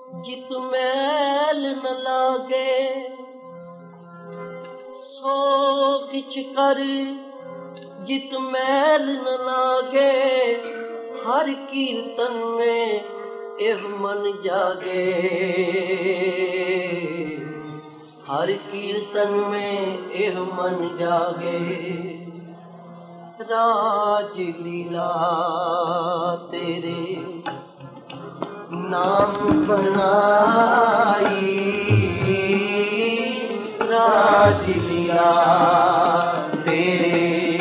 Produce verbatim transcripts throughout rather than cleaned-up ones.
जित मैल न लागे सो किछ कर, जित मैल न लागे हर कीर्तन में एह मन जागे, हर कीर्तन में एह मन जागे। राज लीला तेरे नाम बनाई, राज लीला तेरे।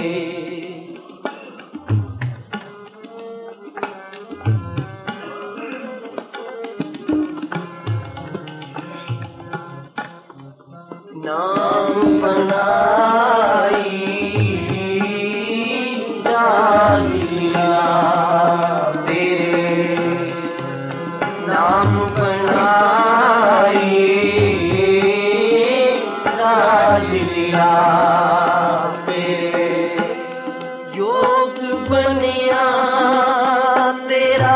नाम बनाई राज लीला तेरे, नाम बनाई राज लीला तेरे। योग बनिया तेरा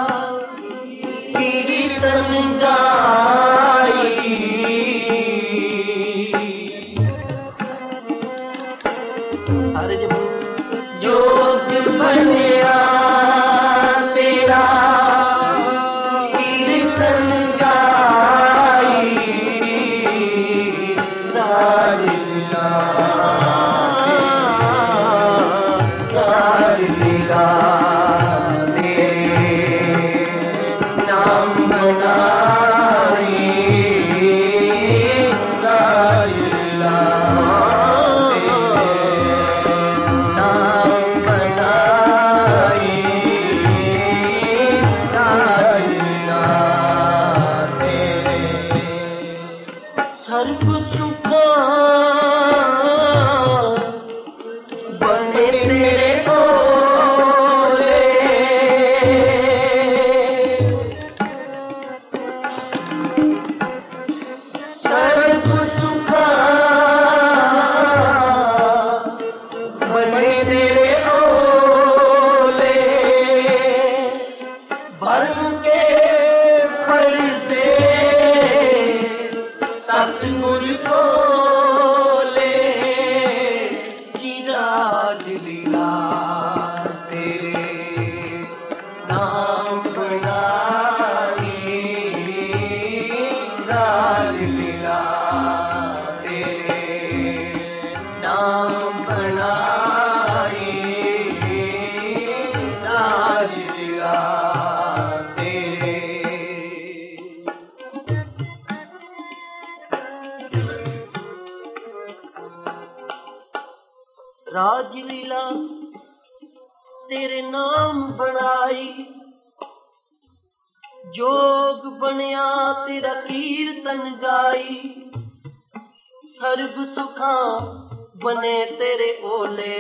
कीर्तन गाई, सारे जब योग बनिया तेरा कीर्तन गाई, राज लीला राज लीला तेरे। नाम बनाई राज लीला सर्व सुखा बने तेरे भोले, सर्व सुखा बने तेरे भोले। भरम के पर्दे सतगुर खोले, की राज लीला तेरे। नाम बनाई राज लीला तेरे, नाम बनाई राज लीला तेरे। राज लीला तेरे नाम बनाई, जोग बनया तेरा कीर्तन गाई। सर्व सुखा बने तेरे ओले,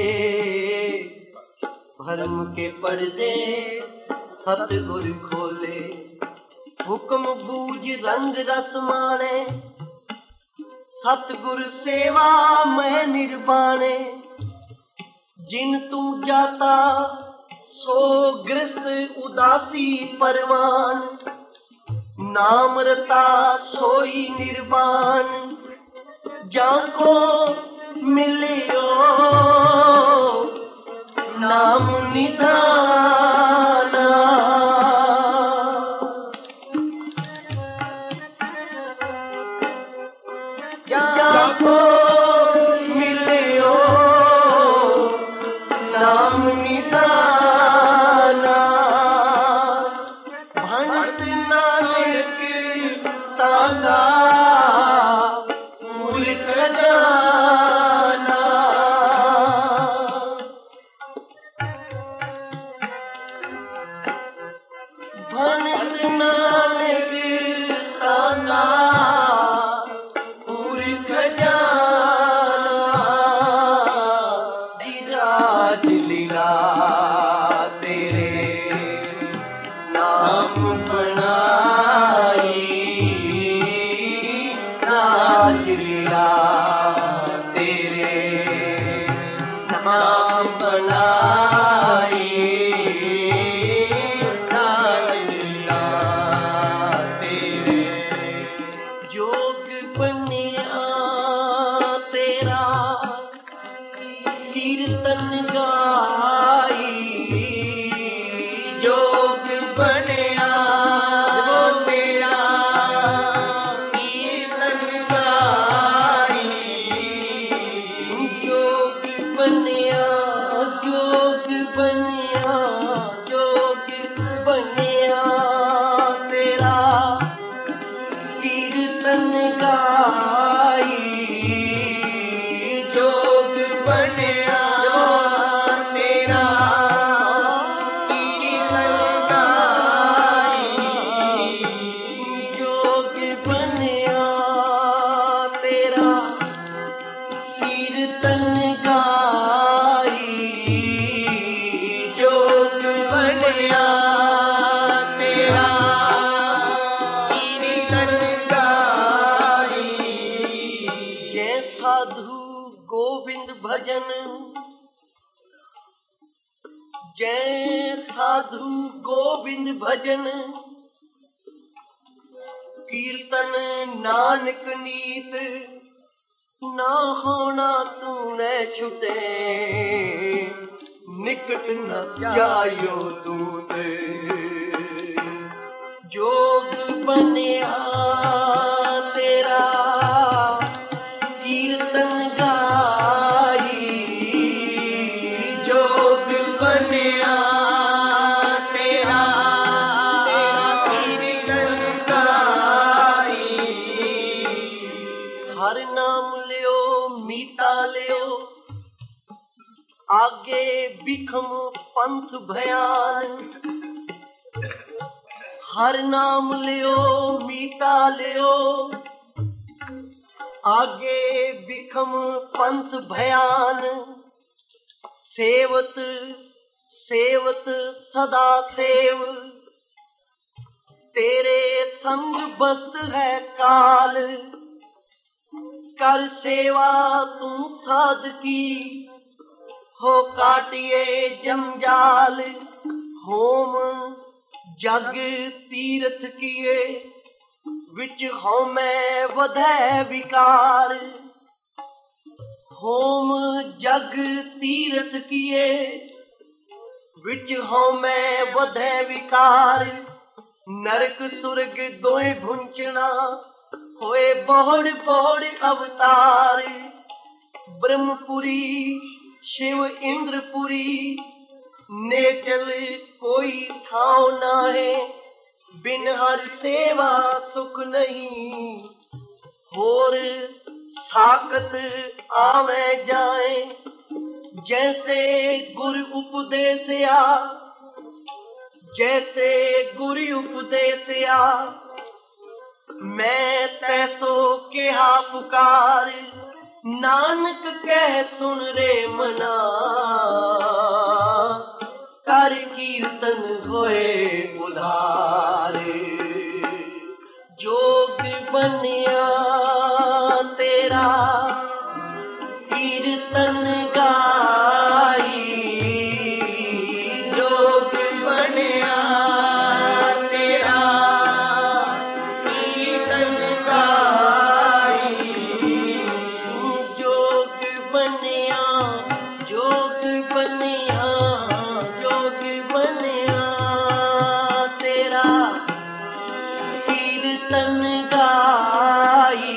भरम के पर्दे सतगुर खोले। हुक्म बूझ रंग रस माने, सतगुर सेवा में निर्वाणे। जिन तू जाता सो ग्रस्त उदासी परवान, नाम रता सोई निर्वाण। जाको मिलियो नाम निधाना, जाको मिलियो नाम निधाना। भंत नानक तागा मूर्ख जाना, भंत नानक तागा मूर्ख जाना। राज लीला तेरे नाम बनाई, राज लीला तेरे। नाम बनाई राज लीला तेरे। जय साधु गोविंद भजन कीर्तन नानक नीत ना होना तूने छुटे निकट न जायो दूत जोग बनिया तेरा कीर्तन गाई जोग बनिया तेरा कीर्तन गाई हर नाम लियो मीता लियो आगे बिखम पंथ भयान हर नाम लियो मीता लियो आगे बिखम पंथ भयान सेवत सेवत सदा सेव तेरे संग बस्त है काल कर सेवा तू साध की हो काटिए जंजाल होम जग तीरथ किए विच होमै वधै विकार होम जग तीरथ किए विच होमै वधै विकार नरक सुरग दोए भुंचना होए बोहड़ बोहड़ अवतार ब्रह्मपुरी शिव इंद्रपुरी ने चल कोई ठाव नाहे बिन हर सेवा सुख नहीं होर साकत आवे जाए जैसे गुरु उपदेसिया जैसे गुरु उपदेसिया मैं तैसो केहा पुकार नानक कह सुन रे मना कर कीर्तन होए उधार जोग बनिया तेरा कीर्तन गाई जोग बनिया तेरा कीर्तन गाई जोग बनिया जोग बनिया जोग बनिया तेरा कीर्तन गाई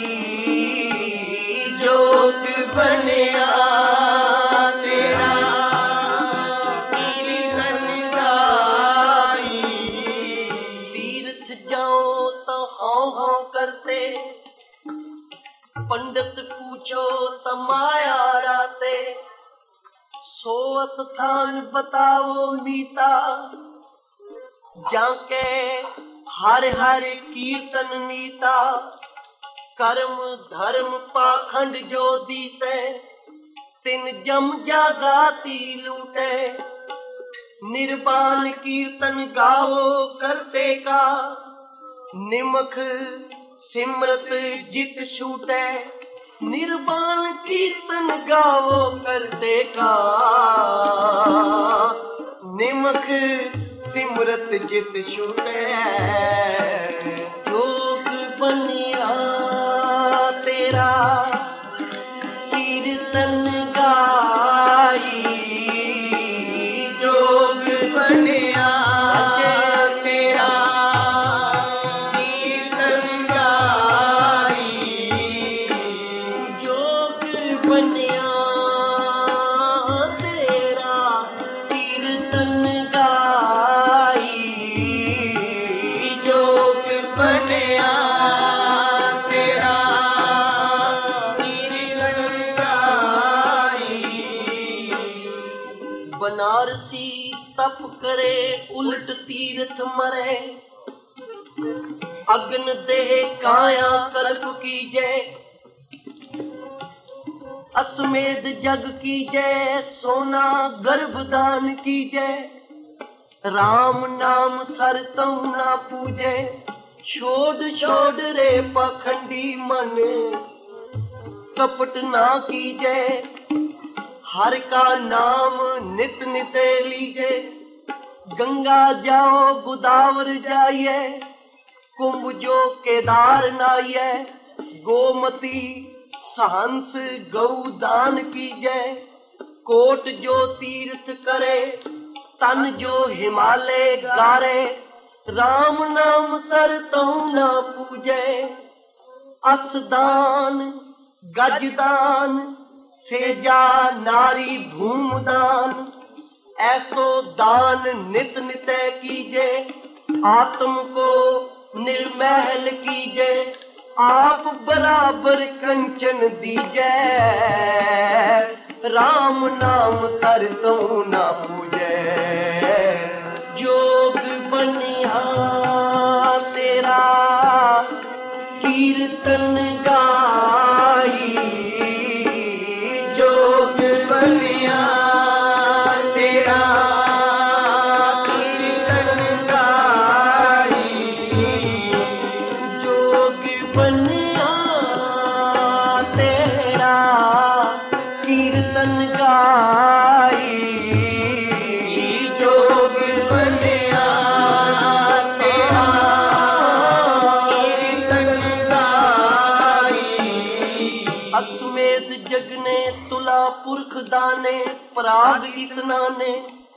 जोग बनिया तेरा कीर्तन गाई तीर्थ जाओ तो हाँ हाँ करते पंडित पूछो तो माया राते सो स्थान बताओ मीता जाके हर हर कीर्तन मीता कर्म धर्म पाखंड जो दिसे तिन जम जागाती लूटे निर्बान कीर्तन गाओ करते का निमख सिमरत जित छूटे निर्बान कीर्तन गाओ करते का निमख सिमरत जित छूटे जोग बनिया तेरा कीर्तन गाई जोग बनिया तेरा कीर्तन गाई जोग बनिया तेरा कीर्तन गाई जोग बनिया तेरा कीर्तन गाई बनारसी तप करे उल्ट तीर्थ मरे अग्न देह काया कल्प की जय अश्वमेध जग की जय सोना गर्भदान की जय राम नाम सर तऊ ना पूजे छोड़ छोड़ रे पाखंडी मन कपट ना की जय हर का नाम नित नित लीजे। गंगा जाओ गोदावर जाइए, कुंभ जो केदार नाइए। गोमती सहंस गौदान कीजे, कोट जो तीर्थ करे, तन जो हिमालय गारे। राम नाम सर तो न पूजे, असदान गजदान सेजा नारी भूमदान। ऐसो दान नित नित कीजे, आत्म को निर्महल कीजे। आप बराबर कंचन दीजे, राम नाम सर तो न पूजे। जोग बनिया तेरा कीर्तन गाई, जोग बनिया तेरा कीर्तन गाई। जोग बनिया तेरा कीर्तन गाई, जोग बनिया तेरा कीर्तन गाई। अश्वमेध जगने तुला पुरख दाने, पराग स्नाने।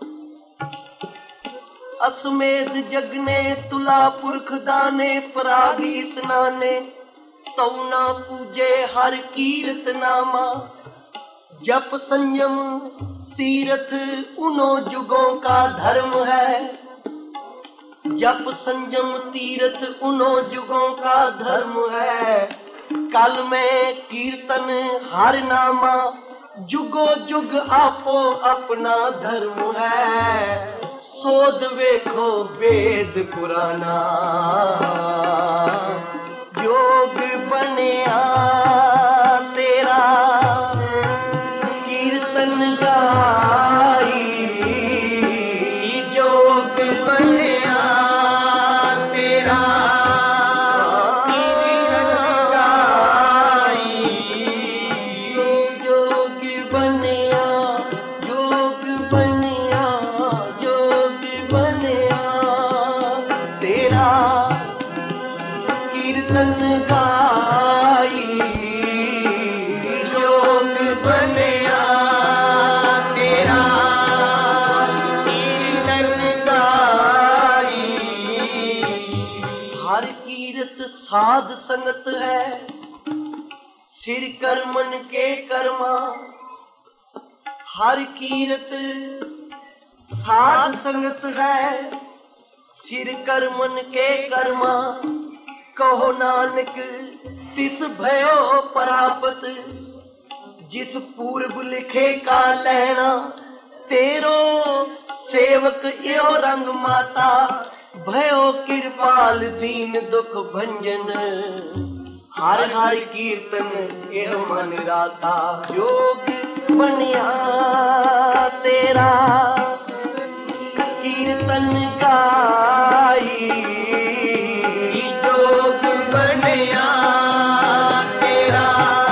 अश्वमेध जगने तुला पुरख दाने, पराग स्नाने। तौ ना पूजे हर कीरत नामा, जप संयम तीर्थ उनो जुगों का धर्म है। जप संयम तीर्थ उनो जुगों का धर्म है। कल में कीर्तन हर नामा, जुगो जुग आपो अपना धर्म है। सोध वेखो वेद पुराना, जोग बनिया तेरा कीर्तन गाई। जोग बनिया तेरा कीर्तन गाई। जोग बनिया, जोग बनिया, जोग बनिया तेरा कीर्तन गाई। जोग बनिया तेरा कीर्तन गाई। हर कीरत साध संगत है, सिर कर्मन के कर्मा। हर कीरत साध संगत है, सिर कर्मन के कर्मा। कहो नानक तिस भयो परापत, जिस पूर्व लिखे का लहना। तेरो सेवक यो रंग माता, भयो कृपाल दीन दुख भंजन। हर हर कीर्तन एह मन राता, जोग बनिया तेरा कीर्तन गाई। जोग बनिया तेरा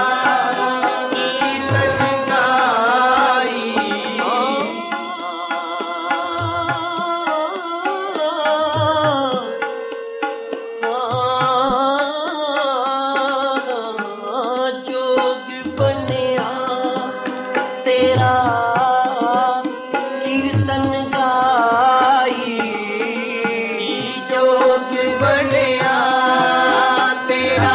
कीर्तन गाई। जोग बनिया तेरा कीर्तन गाई। जोग बनिया तेरा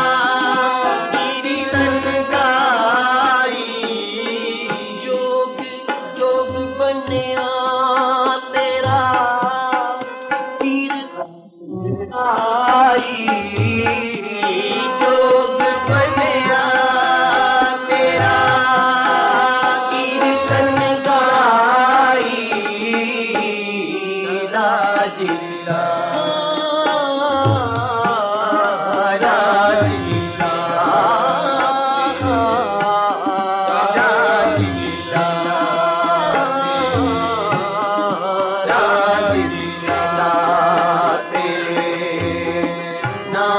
कीर्तन गाई। जोग जोग बनिया तेरा कीर्तन गाई। जोग बनिया तेरा कीर्तन गाई। राजीला राजीला राजीला राजीला तेरे नाम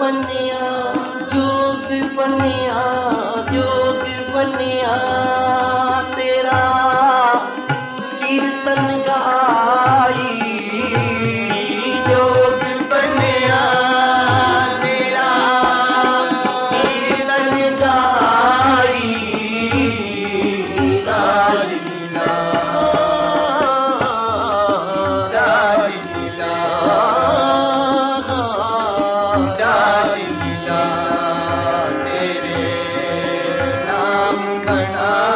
बनिया जोग बनिया जोग बनिया तेरा कीर्तन गाई जोग बनिया तेरा कीर्तन गाई राजलीला राजलीला राजलीला तेरे नाम घना